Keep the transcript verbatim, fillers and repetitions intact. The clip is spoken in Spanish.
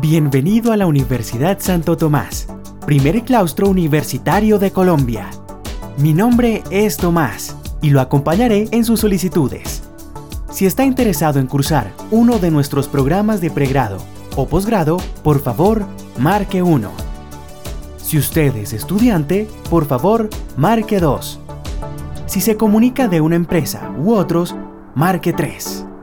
Bienvenido a la Universidad Santo Tomás, primer claustro universitario de Colombia. Mi nombre es Tomás y lo acompañaré en sus solicitudes. Si está interesado en cursar uno de nuestros programas de pregrado o posgrado, por favor, marque uno. Si usted es estudiante, por favor, marque dos. Si se comunica de una empresa u otros, marque tres.